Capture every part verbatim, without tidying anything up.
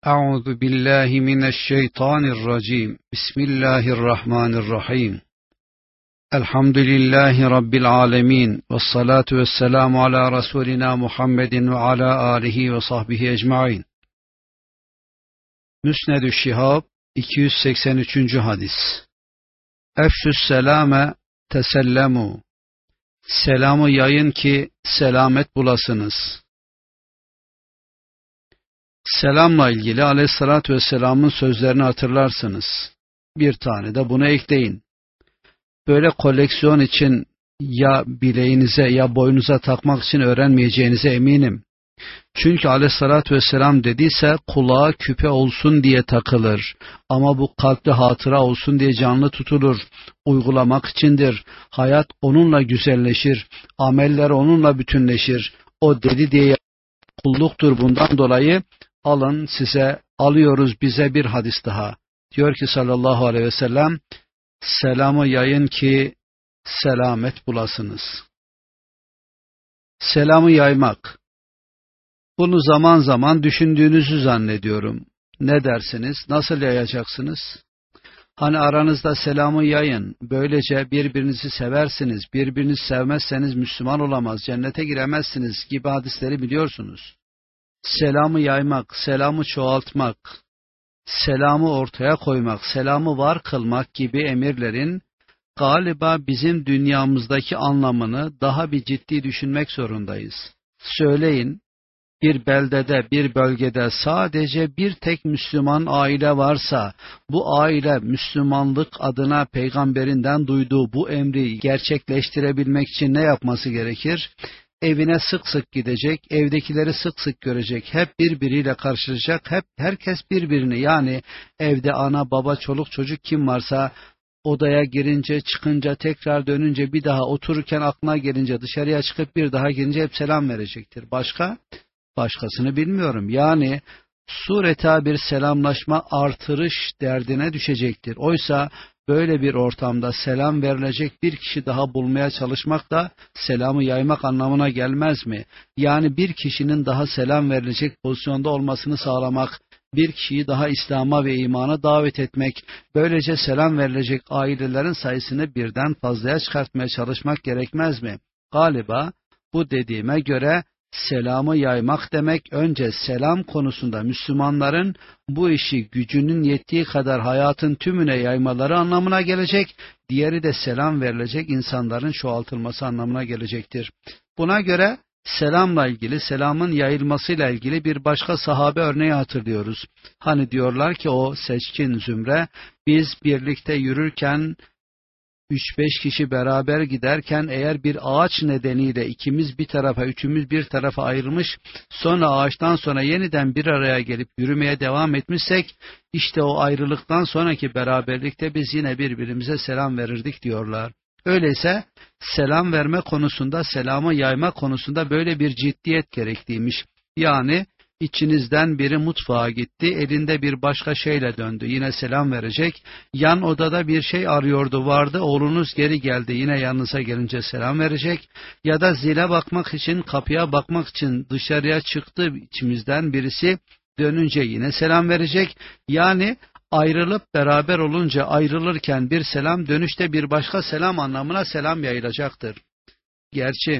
Euzu billahi mineşşeytanirracim. Bismillahirrahmanirrahim. Elhamdülillahi Rabbil alemin. Vessalatu vesselamu ala Resulina Muhammedin ve ala alihi ve sahbihi ecmain. Müsned-ü Şihab iki yüz seksen üçüncü hadis. Efşü's selame tesellemu. Selamı yayın ki selamet bulasınız. Selamla ilgili Aleyhisselatü Vesselam'ın sözlerini hatırlarsınız. Bir tane de bunu ekleyin. Böyle koleksiyon için ya bileğinize ya boynunuza takmak için öğrenmeyeceğinize eminim. Çünkü Aleyhisselatü Vesselam dediyse kulağa küpe olsun diye takılır. Ama bu kalpte hatıra olsun diye canlı tutulur. Uygulamak içindir. Hayat onunla güzelleşir. Ameller onunla bütünleşir. O dedi diye kulluktur. Bundan dolayı alın size, alıyoruz bize bir hadis daha. Diyor ki sallallahu aleyhi ve sellem, selamı yayın ki selamet bulasınız. Selamı yaymak. Bunu zaman zaman düşündüğünüzü zannediyorum. Ne dersiniz? Nasıl yayacaksınız? Hani aranızda selamı yayın. Böylece birbirinizi seversiniz. Birbirinizi sevmezseniz Müslüman olamaz, cennete giremezsiniz gibi hadisleri biliyorsunuz. Selamı yaymak, selamı çoğaltmak, selamı ortaya koymak, selamı var kılmak gibi emirlerin galiba bizim dünyamızdaki anlamını daha bir ciddi düşünmek zorundayız. Söyleyin, bir beldede, bir bölgede sadece bir tek Müslüman aile varsa, bu aile Müslümanlık adına peygamberinden duyduğu bu emri gerçekleştirebilmek için ne yapması gerekir? Evine sık sık gidecek, evdekileri sık sık görecek, hep birbiriyle karşılaşacak, hep herkes birbirini, yani evde ana, baba, çoluk, çocuk kim varsa odaya girince, çıkınca, tekrar dönünce, bir daha otururken aklına gelince, dışarıya çıkıp bir daha girince hep selam verecektir. Başka? Başkasını bilmiyorum. Yani sureta bir selamlaşma artırış derdine düşecektir. Oysa böyle bir ortamda selam verilecek bir kişi daha bulmaya çalışmak da selamı yaymak anlamına gelmez mi? Yani bir kişinin daha selam verilecek pozisyonda olmasını sağlamak, bir kişiyi daha İslam'a ve imana davet etmek, böylece selam verilecek ailelerin sayısını birden fazlaya çıkartmaya çalışmak gerekmez mi? Galiba bu dediğime göre selamı yaymak demek, önce selam konusunda Müslümanların bu işi gücünün yettiği kadar hayatın tümüne yaymaları anlamına gelecek, diğeri de selam verilecek insanların çoğaltılması anlamına gelecektir. Buna göre selamla ilgili, selamın yayılmasıyla ilgili bir başka sahabe örneği hatırlıyoruz. Hani diyorlar ki o seçkin zümre, biz birlikte yürürken, üç beş kişi beraber giderken eğer bir ağaç nedeniyle ikimiz bir tarafa, üçümüz bir tarafa ayrılmış, sonra ağaçtan sonra yeniden bir araya gelip yürümeye devam etmişsek, işte o ayrılıktan sonraki beraberlikte biz yine birbirimize selam verirdik diyorlar. Öyleyse selam verme konusunda, selamı yayma konusunda böyle bir ciddiyet gerekliymiş. Yani İçinizden biri mutfağa gitti, elinde bir başka şeyle döndü, yine selam verecek. Yan odada bir şey arıyordu, vardı, oğlunuz geri geldi, yine yanınıza gelince selam verecek. Ya da zile bakmak için, kapıya bakmak için dışarıya çıktı içimizden birisi, dönünce yine selam verecek. Yani ayrılıp beraber olunca, ayrılırken bir selam, dönüşte bir başka selam anlamına selam yayılacaktır. Gerçi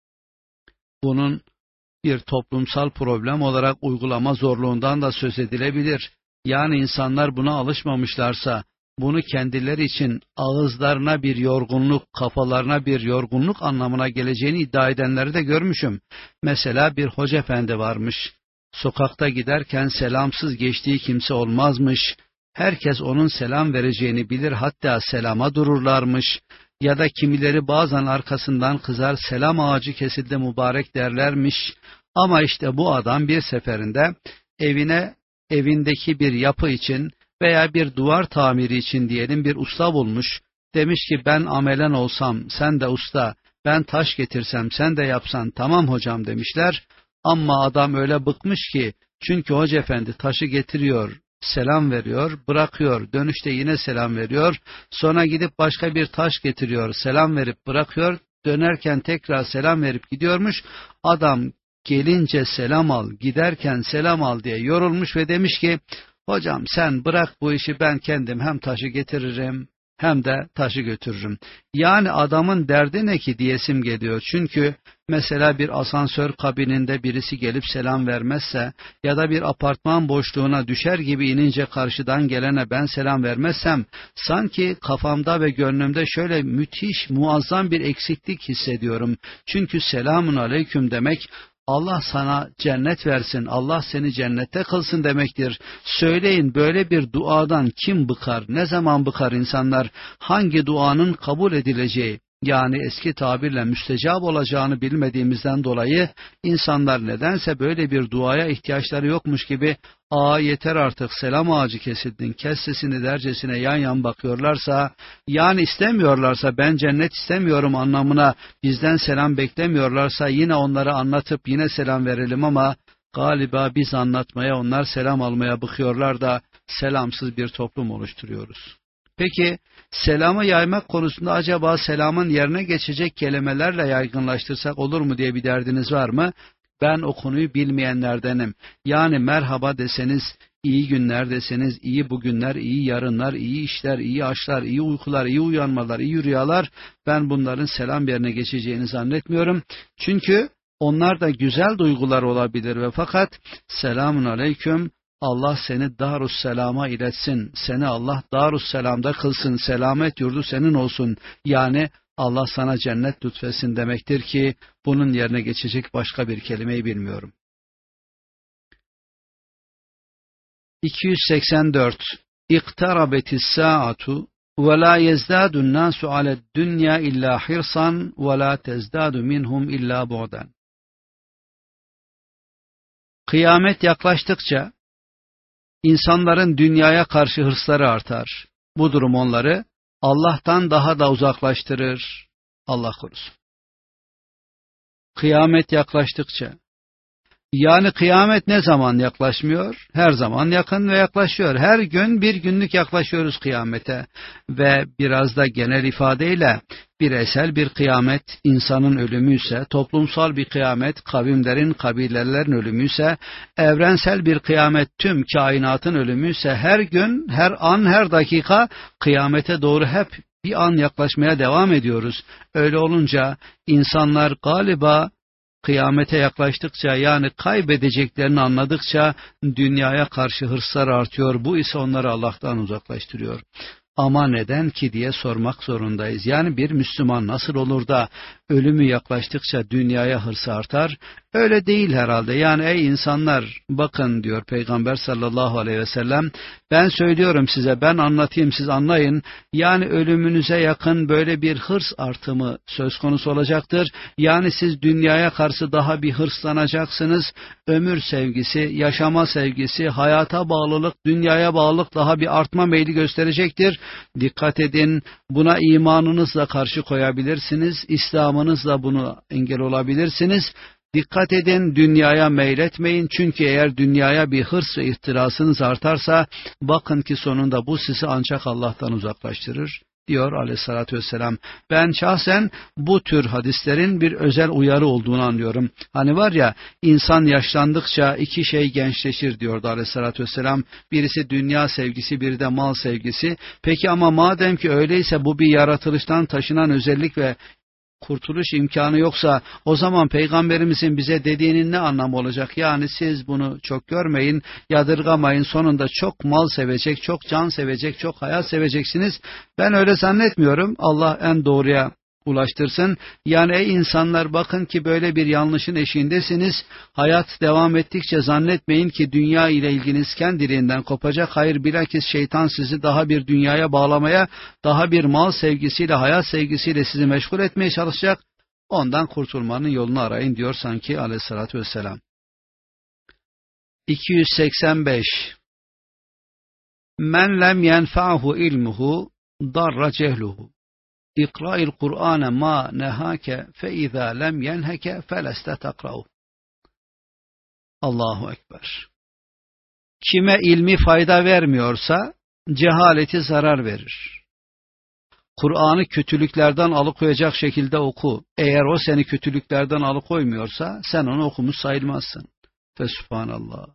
bunun bir toplumsal problem olarak uygulama zorluğundan da söz edilebilir. Yani insanlar buna alışmamışlarsa, bunu kendileri için ağızlarına bir yorgunluk, kafalarına bir yorgunluk anlamına geleceğini iddia edenleri de görmüşüm. Mesela bir hoca efendi varmış. Sokakta giderken selamsız geçtiği kimse olmazmış. Herkes onun selam vereceğini bilir, hatta selama dururlarmış. Ya da kimileri bazen arkasından kızar, selam ağacı kesildi mübarek derlermiş. Ama işte bu adam bir seferinde evine, evindeki bir yapı için veya bir duvar tamiri için diyelim bir usta bulmuş. Demiş ki ben amelen olsam sen de usta, ben taş getirsem sen de yapsan tamam hocam demişler. Ama adam öyle bıkmış ki, çünkü hoca efendi taşı getiriyor, selam veriyor, bırakıyor, dönüşte yine selam veriyor, sonra gidip başka bir taş getiriyor, selam verip bırakıyor, dönerken tekrar selam verip gidiyormuş. Adam gelince selam al, giderken selam al diye yorulmuş ve demiş ki, hocam sen bırak bu işi, ben kendim hem taşı getiririm hem de taşı götürürüm. Yani adamın derdi ne ki diyesim geliyor. Çünkü mesela bir asansör kabininde birisi gelip selam vermezse ya da bir apartman boşluğuna düşer gibi inince karşıdan gelene ben selam vermezsem, sanki kafamda ve gönlümde şöyle müthiş, muazzam bir eksiklik hissediyorum. Çünkü selamun aleyküm demek, Allah sana cennet versin, Allah seni cennette kılsın demektir. Söyleyin, böyle bir duadan kim bıkar, ne zaman bıkar insanlar? Hangi duanın kabul edileceği, yani eski tabirle müstecab olacağını bilmediğimizden dolayı insanlar nedense böyle bir duaya ihtiyaçları yokmuş gibi, ''Aa yeter artık, selam ağacı kesildin, kes sesini'' dercesine yan yan bakıyorlarsa, yani istemiyorlarsa, ben cennet istemiyorum anlamına bizden selam beklemiyorlarsa, yine onlara anlatıp yine selam verelim ama galiba biz anlatmaya, onlar selam almaya bıkıyorlar da selamsız bir toplum oluşturuyoruz. Peki selamı yaymak konusunda acaba selamın yerine geçecek kelimelerle yaygınlaştırsak olur mu diye bir derdiniz var mı? Ben o konuyu bilmeyenlerdenim. Yani merhaba deseniz, iyi günler deseniz, iyi bugünler, iyi yarınlar, iyi işler, iyi aşlar, iyi uykular, iyi uyanmalar, iyi rüyalar, ben bunların selam yerine geçeceğini zannetmiyorum. Çünkü onlar da güzel duygular olabilir ve fakat selamun aleyküm, Allah seni Darusselam'a iletsin, seni Allah Darusselam'da kılsın, selamet yurdu senin olsun, yani Allah sana cennet lütfesin demektir ki bunun yerine geçecek başka bir kelimeyi bilmiyorum. iki yüz seksen dört. İktarabetis saatu ve la yezdadun nasu aled dünya illa hirsan ve la tezdadu minhum illa bu'dan. Kıyamet yaklaştıkça İnsanların dünyaya karşı hırsları artar. Bu durum onları Allah'tan daha da uzaklaştırır. Allah korusun. Kıyamet yaklaştıkça. Yani kıyamet ne zaman yaklaşmıyor? Her zaman yakın ve yaklaşıyor. Her gün bir günlük yaklaşıyoruz kıyamete. Ve biraz da genel ifadeyle bireysel bir kıyamet insanın ölümüyse, toplumsal bir kıyamet kavimlerin, kabilelerin ölümüyse, evrensel bir kıyamet tüm kainatın ölümüyse, her gün, her an, her dakika kıyamete doğru hep bir an yaklaşmaya devam ediyoruz. Öyle olunca insanlar galiba kıyamete yaklaştıkça, yani kaybedeceklerini anladıkça dünyaya karşı hırsları artıyor. Bu ise onları Allah'tan uzaklaştırıyor. Ama neden ki diye sormak zorundayız. Yani bir Müslüman nasıl olur da ölümü yaklaştıkça dünyaya hırsı artar? Öyle değil herhalde. Yani ey insanlar bakın diyor Peygamber sallallahu aleyhi ve sellem, ben söylüyorum size, ben anlatayım siz anlayın. Yani ölümünüze yakın böyle bir hırs artımı söz konusu olacaktır. Yani siz dünyaya karşı daha bir hırslanacaksınız. Ömür sevgisi, yaşama sevgisi, hayata bağlılık, dünyaya bağlılık daha bir artma meyli gösterecektir. Dikkat edin, buna imanınızla karşı koyabilirsiniz, İslam'ınızla bunu engel olabilirsiniz. Dikkat edin, dünyaya meyletmeyin, çünkü eğer dünyaya bir hırs ve ihtirasınız artarsa, bakın ki sonunda bu sizi ancak Allah'tan uzaklaştırır, diyor aleyhissalatü vesselam. Ben şahsen bu tür hadislerin bir özel uyarı olduğunu anlıyorum. Hani var ya, insan yaşlandıkça iki şey gençleşir diyordu aleyhissalatü vesselam. Birisi dünya sevgisi, biri de mal sevgisi. Peki ama madem ki öyleyse, bu bir yaratılıştan taşınan özellik ve kurtuluş imkanı yoksa, o zaman Peygamberimizin bize dediğinin ne anlamı olacak? Yani siz bunu çok görmeyin, yadırgamayın, sonunda çok mal sevecek, çok can sevecek, çok hayat seveceksiniz. Ben öyle zannetmiyorum. Allah en doğruya ulaştırsın. Yani ey insanlar, bakın ki böyle bir yanlışın eşiğindesiniz. Hayat devam ettikçe zannetmeyin ki dünya ile ilginiz kendiliğinden kopacak. Hayır, bilakis şeytan sizi daha bir dünyaya bağlamaya, daha bir mal sevgisiyle, hayat sevgisiyle sizi meşgul etmeye çalışacak. Ondan kurtulmanın yolunu arayın diyor sanki aleyhissalatü vesselam. iki yüz seksen beş. Men lem yenfa'hu ilmuhu darra cehluhu. İkra'il Kur'ane ma nehake fe izâ lem yenheke feleste takra'u. Allahu Ekber. Kime ilmi fayda vermiyorsa cehaleti zarar verir. Kur'an'ı kötülüklerden alıkoyacak şekilde oku. Eğer o seni kötülüklerden alıkoymuyorsa sen onu okumuş sayılmazsın. Fesubhanallah.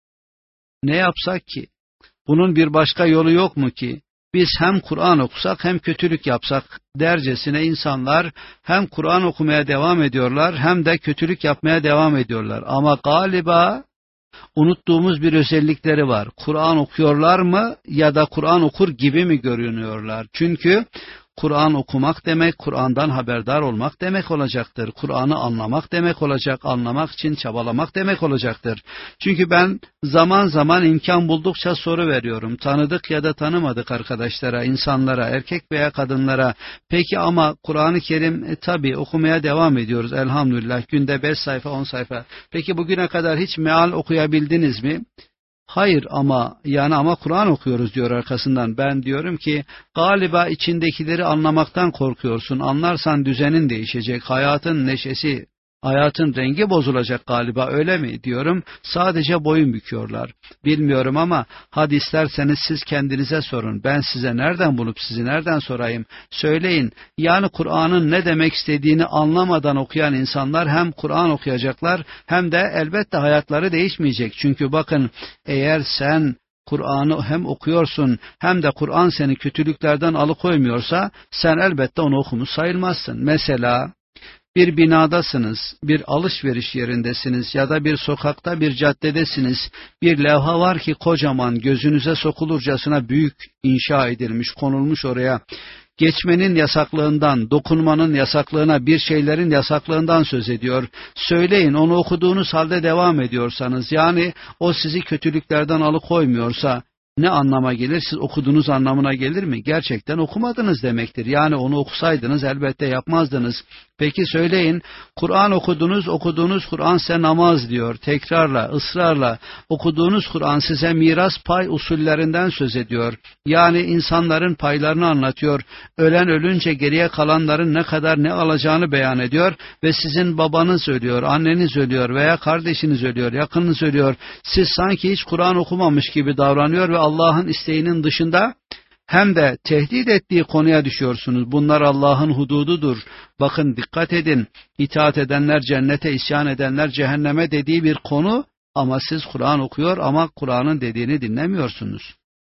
Ne yapsak ki? Bunun bir başka yolu yok mu ki? Biz hem Kur'an okusak hem kötülük yapsak dercesine insanlar hem Kur'an okumaya devam ediyorlar hem de kötülük yapmaya devam ediyorlar. Ama galiba unuttuğumuz bir özellikleri var. Kur'an okuyorlar mı ya da Kur'an okur gibi mi görünüyorlar? Çünkü Kur'an okumak demek, Kur'an'dan haberdar olmak demek olacaktır. Kur'an'ı anlamak demek olacak, anlamak için çabalamak demek olacaktır. Çünkü ben zaman zaman imkan buldukça soru veriyorum. Tanıdık ya da tanımadık arkadaşlara, insanlara, erkek veya kadınlara. Peki ama Kur'an-ı Kerim e, tabii okumaya devam ediyoruz elhamdülillah. Günde beş sayfa, on sayfa. Peki bugüne kadar hiç meal okuyabildiniz mi? Hayır ama yani ama Kur'an okuyoruz diyor arkasından. Ben diyorum ki galiba içindekileri anlamaktan korkuyorsun. Anlarsan düzenin değişecek, hayatın neşesi, hayatın rengi bozulacak galiba, öyle mi diyorum. Sadece boyun büküyorlar. Bilmiyorum ama hadi isterseniz siz kendinize sorun. Ben size nereden bulup sizi nereden sorayım? Söyleyin. Yani Kur'an'ın ne demek istediğini anlamadan okuyan insanlar hem Kur'an okuyacaklar hem de elbette hayatları değişmeyecek. Çünkü bakın, eğer sen Kur'an'ı hem okuyorsun hem de Kur'an seni kötülüklerden alıkoymuyorsa sen elbette onu okumuş sayılmazsın. Mesela bir binadasınız, bir alışveriş yerindesiniz ya da bir sokakta, bir caddedesiniz. Bir levha var ki kocaman, gözünüze sokulurcasına büyük inşa edilmiş, konulmuş oraya. Geçmenin yasaklığından, dokunmanın yasaklığına, bir şeylerin yasaklığından söz ediyor. Söyleyin, onu okuduğunuz halde devam ediyorsanız, yani o sizi kötülüklerden alıkoymuyorsa ne anlama gelir? Siz okuduğunuz anlamına gelir mi? Gerçekten okumadınız demektir. Yani onu okusaydınız elbette yapmazdınız. Peki söyleyin, Kur'an okudunuz, okuduğunuz Kur'an size namaz diyor. Tekrarla, ısrarla okuduğunuz Kur'an size miras pay usullerinden söz ediyor. Yani insanların paylarını anlatıyor. Ölen ölünce geriye kalanların ne kadar ne alacağını beyan ediyor ve sizin babanız ölüyor, anneniz ölüyor veya kardeşiniz ölüyor, yakınınız ölüyor. Siz sanki hiç Kur'an okumamış gibi davranıyor ve Allah'ın isteğinin dışında hem de tehdit ettiği konuya düşüyorsunuz. Bunlar Allah'ın hudududur. Bakın dikkat edin. İtaat edenler cennete, isyan edenler cehenneme dediği bir konu ama siz Kur'an okuyor ama Kur'an'ın dediğini dinlemiyorsunuz.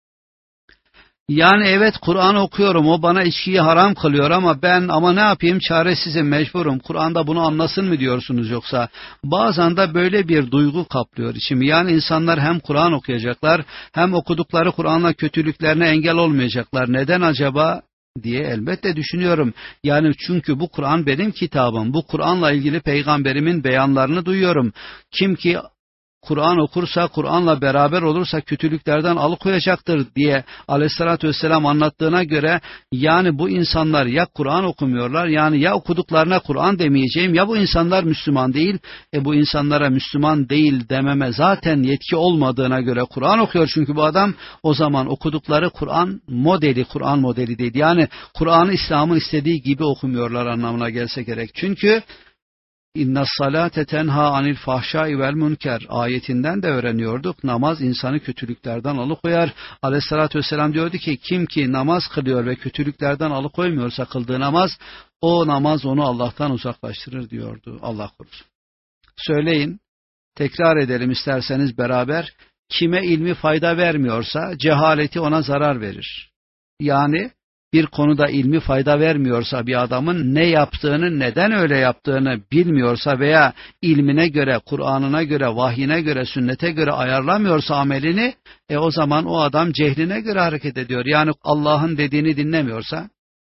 Yani evet Kur'an okuyorum, o bana içkiyi haram kılıyor ama ben ama ne yapayım, çaresizim, mecburum. Kur'an'da bunu anlasın mı diyorsunuz yoksa? Bazen de böyle bir duygu kaplıyor içimi. Yani insanlar hem Kur'an okuyacaklar hem okudukları Kur'an'la kötülüklerine engel olmayacaklar. Neden acaba diye elbette düşünüyorum. Yani çünkü bu Kur'an benim kitabım. Bu Kur'an'la ilgili peygamberimin beyanlarını duyuyorum. Kim ki Kur'an okursa, Kur'an'la beraber olursa kötülüklerden alıkoyacaktır diye Aleyhisselatü Vesselam anlattığına göre, yani bu insanlar ya Kur'an okumuyorlar, yani ya okuduklarına Kur'an demeyeceğim, ya bu insanlar Müslüman değil. E bu insanlara Müslüman değil dememe zaten yetki olmadığına göre Kur'an okuyor çünkü bu adam, o zaman okudukları Kur'an modeli, Kur'an modeli değil. Yani Kur'an'ı İslam'ın istediği gibi okumuyorlar anlamına gelse gerek. Çünkü İnna salate tenha anil fahşai vel münker ayetinden de öğreniyorduk. Namaz insanı kötülüklerden alıkoyar. Aleyhissalatü vesselam diyordu ki kim ki namaz kılıyor ve kötülüklerden alıkoymuyorsa kıldığı namaz, o namaz onu Allah'tan uzaklaştırır diyordu. Allah korusun. Söyleyin, tekrar edelim isterseniz beraber. Kime ilmi fayda vermiyorsa cehaleti ona zarar verir. Yani bir konuda ilmi fayda vermiyorsa bir adamın, ne yaptığını, neden öyle yaptığını bilmiyorsa veya ilmine göre, Kur'an'ına göre, vahyine göre, sünnete göre ayarlamıyorsa amelini, e o zaman o adam cehline göre hareket ediyor. Yani Allah'ın dediğini dinlemiyorsa,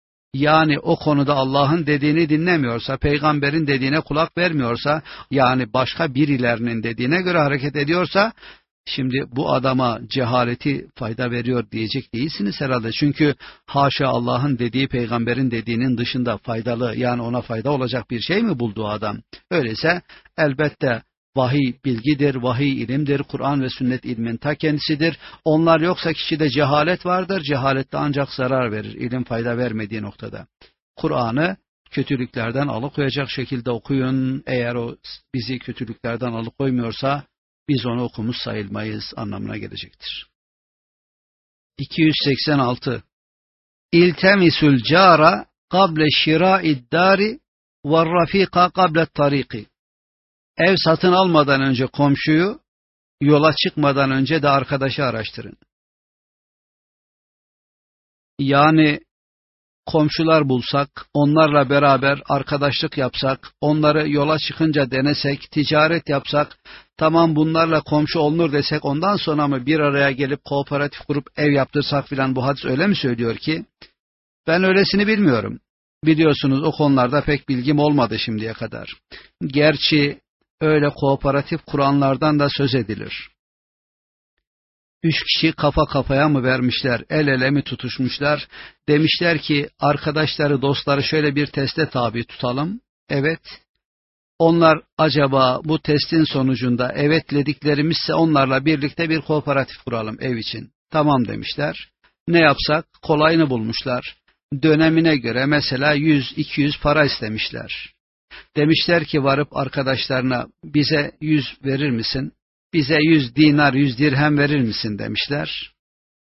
yani o konuda Allah'ın dediğini dinlemiyorsa, peygamberin dediğine kulak vermiyorsa, yani başka birilerinin dediğine göre hareket ediyorsa, şimdi bu adama cehaleti fayda veriyor diyecek değilsiniz herhalde. Çünkü haşa Allah'ın dediği, peygamberin dediğinin dışında faydalı, yani ona fayda olacak bir şey mi buldu adam? Öyleyse elbette vahiy bilgidir, vahiy ilimdir, Kur'an ve sünnet ilmin ta kendisidir. Onlar yoksa kişide cehalet vardır, cehalette ancak zarar verir, ilim fayda vermediği noktada. Kur'an'ı kötülüklerden alıkoyacak şekilde okuyun, eğer o bizi kötülüklerden alıkoymuyorsa, biz onu okumuş sayılmayız anlamına gelecektir. iki yüz seksen altı İltemisul cara kable şira'id dari ve rafika kable tariki. Ev satın almadan önce komşuyu, yola çıkmadan önce de arkadaşı araştırın. Yani komşular bulsak, onlarla beraber arkadaşlık yapsak, onları yola çıkınca denesek, ticaret yapsak, tamam bunlarla komşu olunur desek, ondan sonra mı bir araya gelip kooperatif kurup ev yaptırsak filan, bu hadis öyle mi söylüyor ki? Ben öylesini bilmiyorum. Biliyorsunuz o konularda pek bilgim olmadı şimdiye kadar. Gerçi öyle kooperatif kuranlardan da söz edilir. Üç kişi kafa kafaya mı vermişler, el ele mi tutuşmuşlar, demişler ki arkadaşları, dostları şöyle bir teste tabi tutalım. Evet, onlar acaba bu testin sonucunda evet dediklerimizse onlarla birlikte bir kooperatif kuralım ev için. Tamam demişler. Ne yapsak? Kolayını bulmuşlar. Dönemine göre mesela yüz iki yüz para istemişler. Demişler ki varıp arkadaşlarına, bize yüz verir misin? Bize yüz dinar, yüz dirhem verir misin demişler.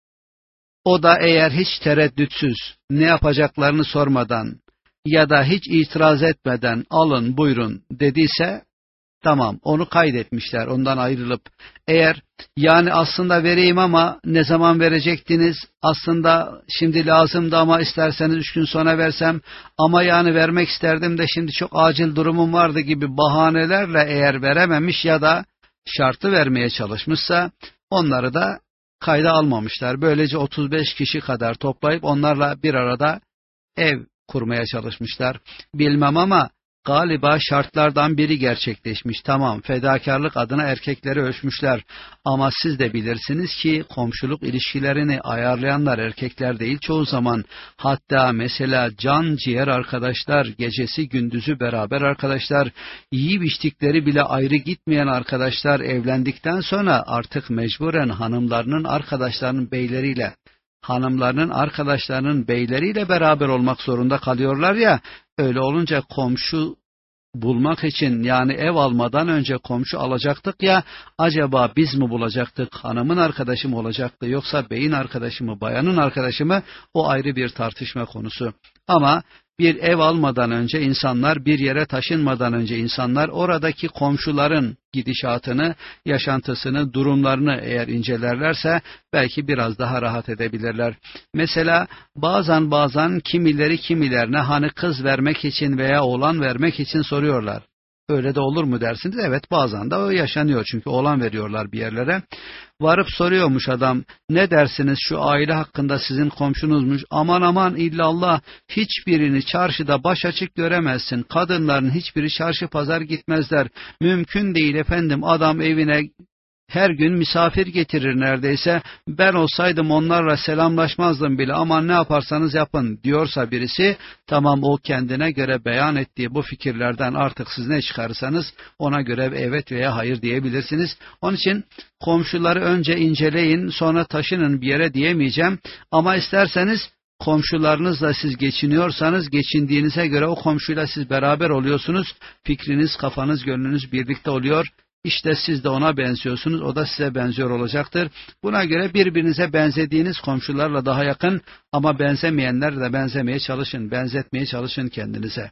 O da eğer hiç tereddütsüz, ne yapacaklarını sormadan ya da hiç itiraz etmeden alın buyurun dediyse, tamam, onu kaydetmişler ondan ayrılıp. Eğer yani aslında vereyim ama ne zaman verecektiniz, aslında şimdi lazımdı ama isterseniz üç gün sonra versem, ama yani vermek isterdim de şimdi çok acil durumum vardı gibi bahanelerle eğer verememiş ya da şartı vermeye çalışmışsa, onları da kayda almamışlar. Böylece otuz beş kişi kadar toplayıp onlarla bir arada ev kurmaya çalışmışlar. Bilmem ama galiba şartlardan biri gerçekleşmiş. Tamam, fedakarlık adına erkekleri ölçmüşler. Ama siz de bilirsiniz ki komşuluk ilişkilerini ayarlayanlar erkekler değil çoğu zaman. Hatta mesela can ciğer arkadaşlar, gecesi gündüzü beraber arkadaşlar, yiyip içtikleri bile ayrı gitmeyen arkadaşlar evlendikten sonra artık mecburen hanımlarının arkadaşlarının beyleriyle, hanımlarının arkadaşlarının beyleriyle beraber olmak zorunda kalıyorlar ya. Öyle olunca komşu bulmak için, yani ev almadan önce komşu alacaktık ya, acaba biz mi bulacaktık, hanımın arkadaşı mı olacaktı, yoksa beyin arkadaşı mı, bayanın arkadaşı mı, o ayrı bir tartışma konusu. Ama bir ev almadan önce insanlar, bir yere taşınmadan önce insanlar oradaki komşuların gidişatını, yaşantısını, durumlarını eğer incelerlerse belki biraz daha rahat edebilirler. Mesela bazen bazen kimileri kimilerine hani kız vermek için veya oğlan vermek için soruyorlar. Öyle de olur mu dersiniz? Evet, bazen de o yaşanıyor çünkü oğlan veriyorlar bir yerlere. Varıp soruyormuş adam, ne dersiniz şu aile hakkında, sizin komşunuzmuş, aman aman illallah, hiçbirini çarşıda baş açık göremezsin, kadınların hiçbiri çarşı pazar gitmezler, mümkün değil efendim, adam evine her gün misafir getirir neredeyse, ben olsaydım onlarla selamlaşmazdım bile, aman ne yaparsanız yapın diyorsa birisi, tamam, o kendine göre beyan ettiği bu fikirlerden artık siz ne çıkarırsanız ona göre evet veya hayır diyebilirsiniz. Onun için komşuları önce inceleyin, sonra taşının bir yere diyemeyeceğim, ama isterseniz komşularınızla siz geçiniyorsanız, geçindiğinize göre o komşuyla siz beraber oluyorsunuz, fikriniz, kafanız, gönlünüz birlikte oluyor. İşte siz de ona benziyorsunuz, o da size benziyor olacaktır. Buna göre birbirinize benzediğiniz komşularla daha yakın, ama benzemeyenlerle benzemeye çalışın, benzetmeye çalışın kendinize.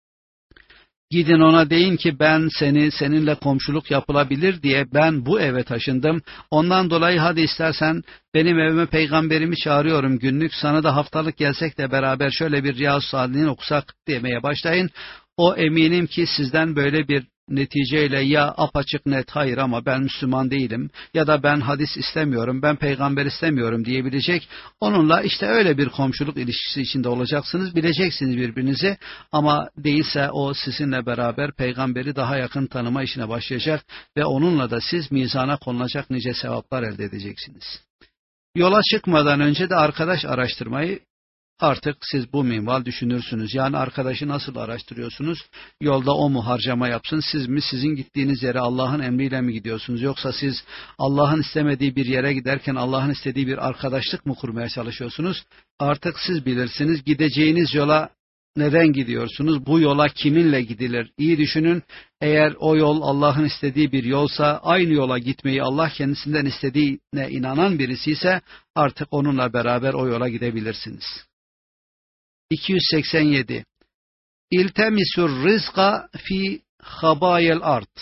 Gidin ona deyin ki ben seni, seninle komşuluk yapılabilir diye ben bu eve taşındım. Ondan dolayı hadi istersen benim evime peygamberimi çağırıyorum günlük, sana da haftalık gelsek de beraber şöyle bir Riyazu Salih'in okusak demeye başlayın. O eminim ki sizden böyle bir neticeyle ya apaçık net hayır ama ben Müslüman değilim ya da ben hadis istemiyorum, ben peygamber istemiyorum diyebilecek. Onunla işte öyle bir komşuluk ilişkisi içinde olacaksınız, bileceksiniz birbirinizi, ama değilse o sizinle beraber peygamberi daha yakın tanıma işine başlayacak ve onunla da siz mizana konulacak nice sevaplar elde edeceksiniz. Yola çıkmadan önce de arkadaş araştırmayı artık siz bu minval düşünürsünüz. Yani arkadaşı nasıl araştırıyorsunuz? Yolda o mu harcama yapsın? Siz mi, sizin gittiğiniz yere Allah'ın emriyle mi gidiyorsunuz? Yoksa siz Allah'ın istemediği bir yere giderken Allah'ın istediği bir arkadaşlık mı kurmaya çalışıyorsunuz? Artık siz bilirsiniz. Gideceğiniz yola neden gidiyorsunuz? Bu yola kiminle gidilir? İyi düşünün. Eğer o yol Allah'ın istediği bir yolsa, aynı yola gitmeyi Allah kendisinden istediğine inanan birisi ise artık onunla beraber o yola gidebilirsiniz. iki yüz seksen yedi. İltemisur rızka fi habayel art.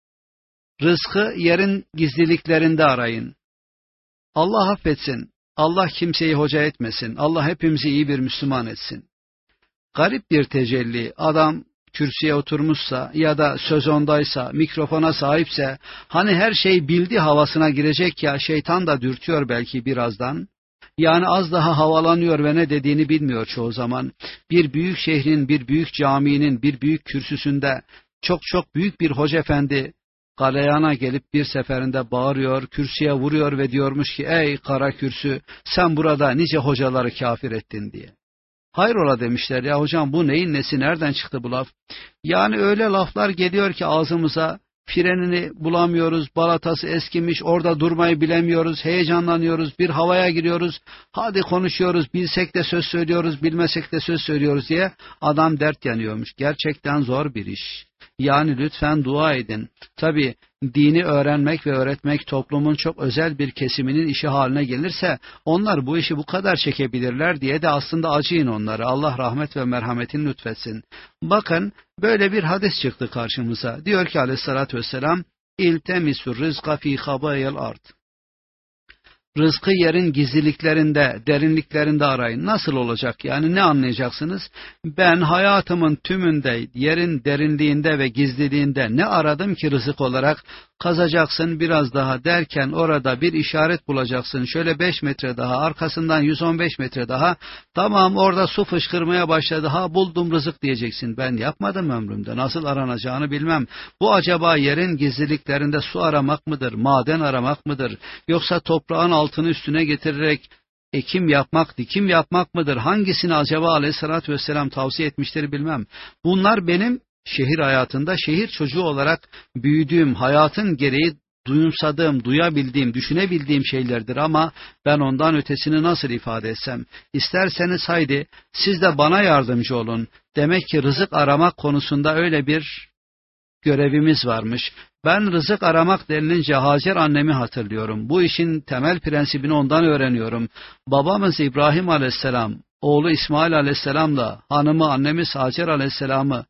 Rızkı yerin gizliliklerinde arayın. Allah affetsin. Allah kimseyi hoca etmesin. Allah hepimizi iyi bir Müslüman etsin. Garip bir tecelli. Adam kürsüye oturmuşsa ya da söz ondaysa, mikrofona sahipse, hani her şey bildi havasına girecek ya, şeytan da dürtüyor belki birazdan. Yani az daha havalanıyor ve ne dediğini bilmiyor çoğu zaman. Bir büyük şehrin, bir büyük caminin, bir büyük kürsüsünde çok çok büyük bir hoca efendi galeyana gelip bir seferinde bağırıyor, kürsüye vuruyor ve diyormuş ki, ey kara kürsü, sen burada nice hocaları kafir ettin diye. Hayrola demişler, ya hocam bu neyin nesi, nereden çıktı bu laf? Yani öyle laflar geliyor ki ağzımıza, frenini bulamıyoruz, balatası eskimiş, orada durmayı bilemiyoruz, heyecanlanıyoruz, bir havaya giriyoruz, hadi konuşuyoruz, bilsek de söz söylüyoruz, bilmesek de söz söylüyoruz diye adam dert yanıyormuş. Gerçekten zor bir iş. Yani lütfen dua edin. Tabi dini öğrenmek ve öğretmek toplumun çok özel bir kesiminin işi haline gelirse onlar bu işi bu kadar çekebilirler diye de aslında acıyın onlara. Allah rahmet ve merhametini lütfetsin. Bakın böyle bir hadis çıktı karşımıza. Diyor ki aleyhissalatü vesselam, İltemisur rızka fi habayel ard. Rızkı yerin gizliliklerinde, derinliklerinde arayın. Nasıl olacak yani, ne anlayacaksınız? Ben hayatımın tümünde, yerin derinliğinde ve gizliliğinde ne aradım ki rızık olarak? Kazacaksın biraz daha derken orada bir işaret bulacaksın. Şöyle beş metre daha, arkasından yüz on beş metre daha. Tamam, orada su fışkırmaya başladı. Ha, buldum rızık diyeceksin. Ben yapmadım ömrümde. Nasıl aranacağını bilmem. Bu acaba yerin gizliliklerinde su aramak mıdır? Maden aramak mıdır? Yoksa toprağın altını üstüne getirerek ekim yapmak, dikim yapmak mıdır? Hangisini acaba aleyhissalatü vesselam tavsiye etmiştir bilmem. Bunlar benim şehir hayatında şehir çocuğu olarak büyüdüğüm, hayatın gereği duyumsadığım, duyabildiğim, düşünebildiğim şeylerdir ama ben ondan ötesini nasıl ifade etsem? İsterseniz haydi siz de bana yardımcı olun. Demek ki rızık aramak konusunda öyle bir görevimiz varmış. Ben rızık aramak denilince Hacer annemi hatırlıyorum. Bu işin temel prensibini ondan öğreniyorum. Babamız İbrahim aleyhisselam, oğlu İsmail aleyhisselamla hanımı annemiz Hacer aleyhisselamı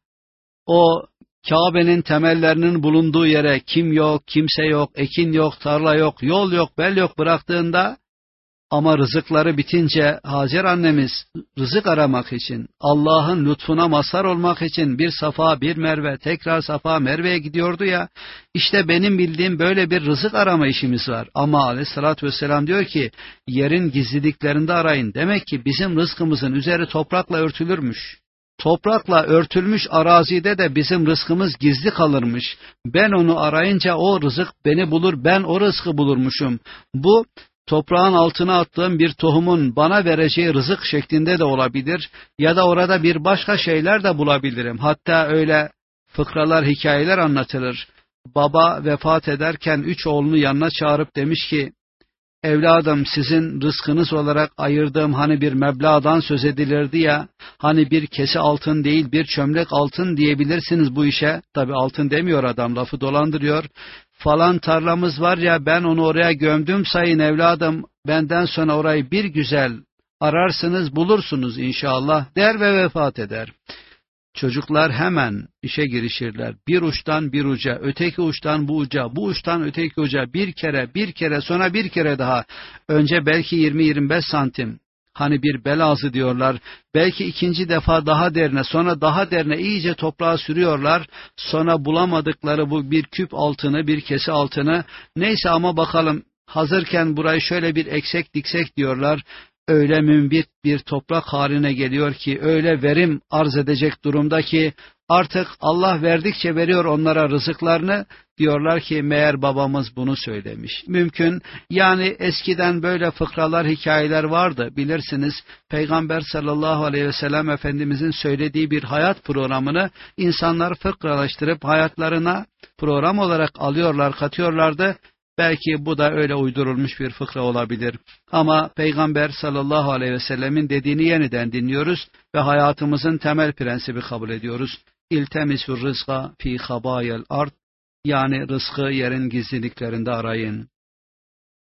o Kabe'nin temellerinin bulunduğu yere kim yok, kimse yok, ekin yok, tarla yok, yol yok, bel yok bıraktığında ama rızıkları bitince Hacer annemiz rızık aramak için, Allah'ın lütfuna mazhar olmak için bir Safa, bir Merve, tekrar Safa, Merve'ye gidiyordu ya, işte benim bildiğim böyle bir rızık arama işimiz var. Ama aleyhissalatü vesselam diyor ki, yerin gizliliklerinde arayın. Demek ki bizim rızkımızın üzeri toprakla örtülürmüş. Toprakla örtülmüş arazide de bizim rızkımız gizli kalırmış. Ben onu arayınca o rızık beni bulur, ben o rızkı bulurmuşum. Bu toprağın altına attığım bir tohumun bana vereceği rızık şeklinde de olabilir ya da orada bir başka şeyler de bulabilirim. Hatta öyle fıkralar, hikayeler anlatılır. Baba vefat ederken üç oğlunu yanına çağırıp demiş ki, evladım sizin rızkınız olarak ayırdığım hani bir meblağdan söz edilirdi ya, hani bir kese altın değil bir çömlek altın diyebilirsiniz bu işe. Tabi altın demiyor adam, lafı dolandırıyor. Falan tarlamız var ya, ben onu oraya gömdüm sayın evladım, benden sonra orayı bir güzel ararsınız bulursunuz inşallah der ve vefat eder. Çocuklar hemen işe girişirler. Bir uçtan bir uca, öteki uçtan bu uca, bu uçtan öteki uca, bir kere, bir kere, sonra bir kere daha. Önce belki yirmi yirmi beş santim. Hani bir bel ağzı diyorlar. Belki ikinci defa daha derine, sonra daha derine iyice toprağa sürüyorlar. Sonra bulamadıkları bu bir küp altını, bir kese altını, neyse ama bakalım hazırken burayı şöyle bir eksek diksek diyorlar. Öyle mümbit bir toprak haline geliyor ki, öyle verim arz edecek durumda ki artık Allah verdikçe veriyor onlara rızıklarını. Diyorlar ki meğer babamız bunu söylemiş. Mümkün, yani eskiden böyle fıkralar, hikayeler vardı bilirsiniz. Peygamber sallallahu aleyhi ve sellem Efendimizin söylediği bir hayat programını insanlar fıkralaştırıp hayatlarına program olarak alıyorlar, katıyorlardı. Belki bu da öyle uydurulmuş bir fıkra olabilir. Ama Peygamber sallallahu aleyhi ve sellemin dediğini yeniden dinliyoruz ve hayatımızın temel prensibi kabul ediyoruz. İltemisur rızka fi habayel ard, yani rızkı yerin gizliliklerinde arayın.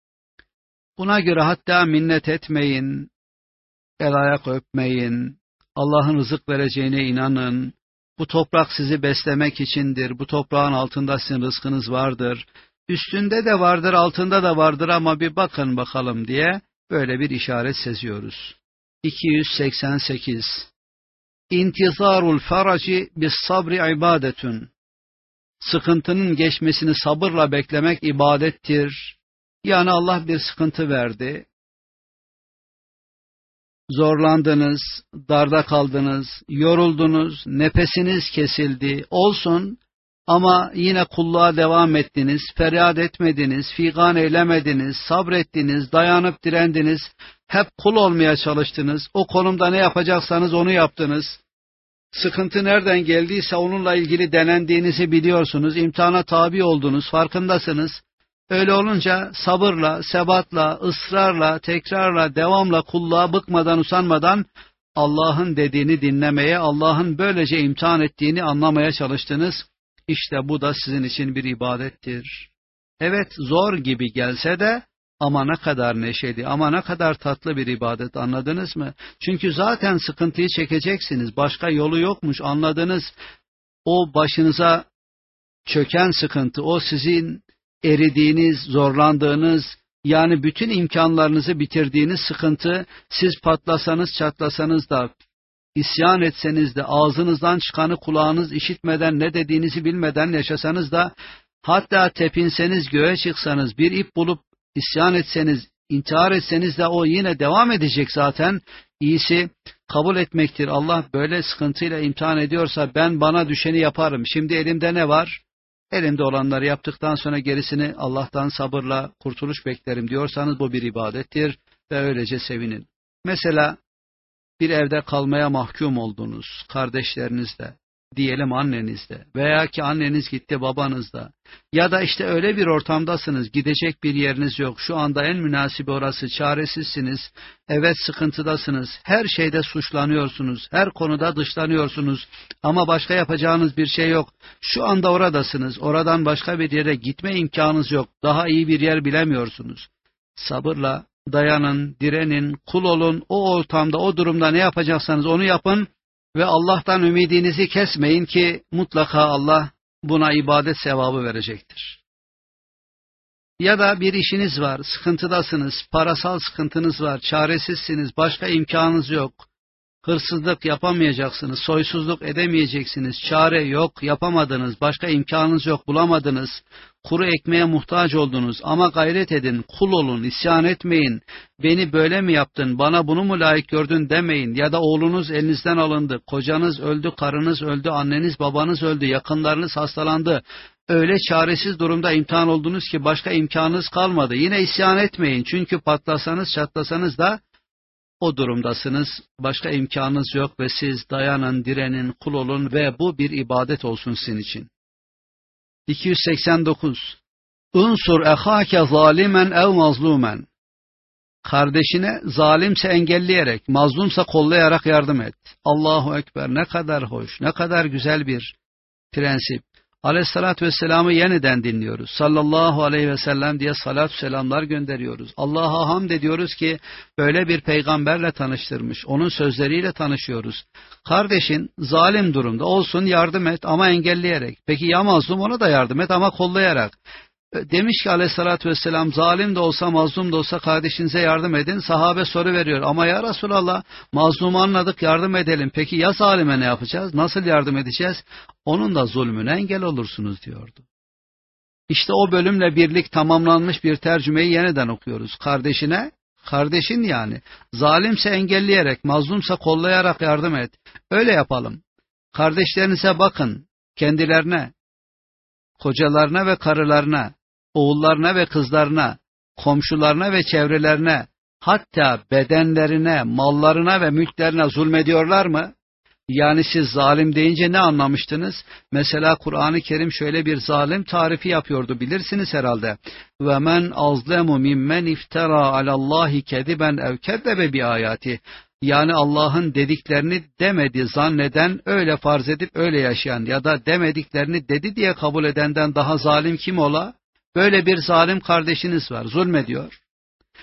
Buna göre hatta minnet etmeyin, el ayak öpmeyin, Allah'ın rızık vereceğine inanın. Bu toprak sizi beslemek içindir. Bu toprağın altında sizin rızkınız vardır. Üstünde de vardır, altında da vardır ama bir bakın bakalım diye böyle bir işaret seziyoruz. iki yüz seksen sekiz. İntizarul faraci bis sabri ibadetun. Sıkıntının geçmesini sabırla beklemek ibadettir. Yani Allah bir sıkıntı verdi. Zorlandınız, darda kaldınız, yoruldunuz, nefesiniz kesildi. Olsun ama yine kulluğa devam ettiniz, feryat etmediniz, figan eylemediniz, sabrettiniz, dayanıp direndiniz. Hep kul olmaya çalıştınız. O konumda ne yapacaksanız onu yaptınız. Sıkıntı nereden geldiyse onunla ilgili denendiğinizi biliyorsunuz. İmtihana tabi oldunuz, farkındasınız. Öyle olunca sabırla, sebatla, ısrarla, tekrarla, devamla kulluğa bıkmadan, usanmadan Allah'ın dediğini dinlemeye, Allah'ın böylece imtihan ettiğini anlamaya çalıştınız. İşte bu da sizin için bir ibadettir. Evet, zor gibi gelse de ama ne kadar neşeli, ama ne kadar tatlı bir ibadet, anladınız mı? Çünkü zaten sıkıntıyı çekeceksiniz. Başka yolu yokmuş, anladınız. O başınıza çöken sıkıntı, o sizin eridiğiniz, zorlandığınız, yani bütün imkanlarınızı bitirdiğiniz sıkıntı, siz patlasanız, çatlasanız da, isyan etseniz de, ağzınızdan çıkanı kulağınız işitmeden, ne dediğinizi bilmeden yaşasanız da, hatta tepinseniz, göğe çıksanız, bir ip bulup isyan etseniz, intihar etseniz de o yine devam edecek zaten. İyisi kabul etmektir. Allah böyle sıkıntıyla imtihan ediyorsa ben bana düşeni yaparım. Şimdi elimde ne var? Elimde olanları yaptıktan sonra gerisini Allah'tan sabırla kurtuluş beklerim diyorsanız bu bir ibadettir ve öylece sevinin. Mesela bir evde kalmaya mahkum oldunuz kardeşlerinizle, diyelim annenizle veya ki anneniz gitti babanızla ya da işte öyle bir ortamdasınız, gidecek bir yeriniz yok, şu anda en münasibi orası, çaresizsiniz, evet sıkıntıdasınız, her şeyde suçlanıyorsunuz, her konuda dışlanıyorsunuz ama başka yapacağınız bir şey yok, şu anda oradasınız, oradan başka bir yere gitme imkanınız yok, daha iyi bir yer bilemiyorsunuz. Sabırla dayanın, direnin, kul olun, o ortamda, o durumda ne yapacaksanız onu yapın ve Allah'tan ümidinizi kesmeyin ki mutlaka Allah buna ibadet sevabı verecektir. Ya da bir işiniz var, sıkıntıdasınız, parasal sıkıntınız var, çaresizsiniz, başka imkanınız yok. Hırsızlık yapamayacaksınız, soysuzluk edemeyeceksiniz, çare yok, yapamadınız, başka imkanınız yok, bulamadınız, kuru ekmeğe muhtaç oldunuz ama gayret edin, kul olun, isyan etmeyin, beni böyle mi yaptın, bana bunu mu layık gördün demeyin ya da oğlunuz elinizden alındı, kocanız öldü, karınız öldü, anneniz babanız öldü, yakınlarınız hastalandı, öyle çaresiz durumda imtihan oldunuz ki başka imkanınız kalmadı, yine isyan etmeyin çünkü patlasanız çatlasanız da o durumdasınız, başka imkanınız yok ve siz dayanın, direnin, kul olun ve bu bir ibadet olsun sizin için. iki yüz seksen dokuz. Unsur ehâke zalimen ev mazlumen. Kardeşine zalimse engelleyerek, mazlumsa kollayarak yardım et. Allahu Ekber, ne kadar hoş, ne kadar güzel bir prensip. Aleyhissalatü vesselam'ı yeniden dinliyoruz. Sallallahu aleyhi ve sellem diye salat selamlar gönderiyoruz. Allah'a hamd ediyoruz ki böyle bir peygamberle tanıştırmış. Onun sözleriyle tanışıyoruz. Kardeşin zalim durumda olsun, yardım et ama engelleyerek. Peki ya mazlum, ona da yardım et ama kollayarak. Demiş ki aleyhissalatü vesselam, zalim de olsa mazlum da olsa kardeşinize yardım edin. Sahabe soru veriyor, ama ya Resulallah mazlumu anladık, yardım edelim. Peki ya zalime ne yapacağız? Nasıl yardım edeceğiz? Onun da zulmüne engel olursunuz diyordu. İşte o bölümle birlik tamamlanmış bir tercümeyi yeniden okuyoruz. Kardeşine, kardeşin yani, zalimse engelleyerek, mazlumsa kollayarak yardım et. Öyle yapalım. Kardeşlerinize bakın, kendilerine, kocalarına ve karılarına, oğullarına ve kızlarına, komşularına ve çevrelerine, hatta bedenlerine, mallarına ve mülklerine zulmediyorlar mı? Yani siz zalim deyince ne anlamıştınız? Mesela Kur'an-ı Kerim şöyle bir zalim tarifi yapıyordu, bilirsiniz herhalde. وَمَنْ أَظْلَمُ مِمَّنْ اِفْتَرَى عَلَى اللّٰهِ كَذِبًا اَوْ كَذَّبَ بِآيَاتِهِ. Yani Allah'ın dediklerini demedi zanneden, öyle farz edip öyle yaşayan ya da demediklerini dedi diye kabul edenden daha zalim kim ola? Böyle bir zalim kardeşiniz var, zulmediyor.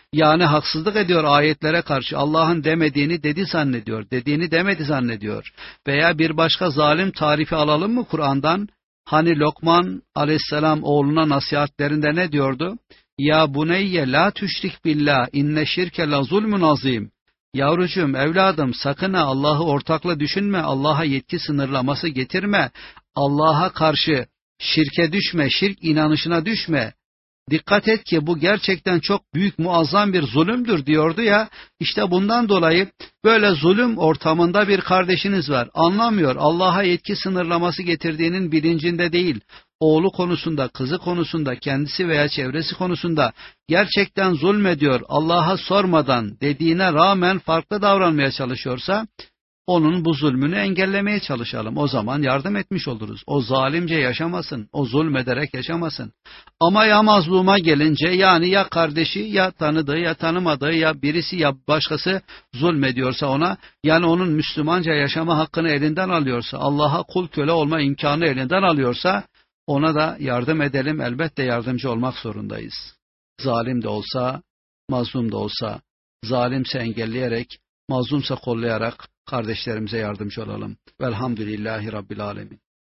Yani haksızlık ediyor ayetlere karşı. Allah'ın demediğini dedi zannediyor. Dediğini demedi zannediyor. Veya bir başka zalim tarifi alalım mı Kur'an'dan? Hani Lokman aleyhisselam oğluna nasihatlerinde ne diyordu? Ya buneyye la tüşrik billah inne şirke la zulmün azim. Yavrucuğum, evladım, sakın ha Allah'ı ortakla düşünme, Allah'a yetki sınırlaması getirme, Allah'a karşı şirke düşme, şirk inanışına düşme. Dikkat et ki bu gerçekten çok büyük, muazzam bir zulümdür diyordu ya. İşte bundan dolayı böyle zulüm ortamında bir kardeşiniz var. Anlamıyor, Allah'a yetki sınırlaması getirdiğinin bilincinde değil. Oğlu konusunda, kızı konusunda, kendisi veya çevresi konusunda gerçekten zulmediyor, Allah'a sormadan dediğine rağmen farklı davranmaya çalışıyorsa, onun bu zulmünü engellemeye çalışalım. O zaman yardım etmiş oluruz. O zalimce yaşamasın, o zulmederek yaşamasın. Ama ya mazluma gelince, yani ya kardeşi, ya tanıdığı, ya tanımadığı, ya birisi, ya başkası zulmediyorsa ona, yani onun Müslümanca yaşama hakkını elinden alıyorsa, Allah'a kul köle olma imkanı elinden alıyorsa, ona da yardım edelim, elbette yardımcı olmak zorundayız. Zalim de olsa, mazlum da olsa, zalimse engelleyerek, mazlumsa kollayarak kardeşlerimize yardımcı olalım. Velhamdülillahi Rabbil Alemin.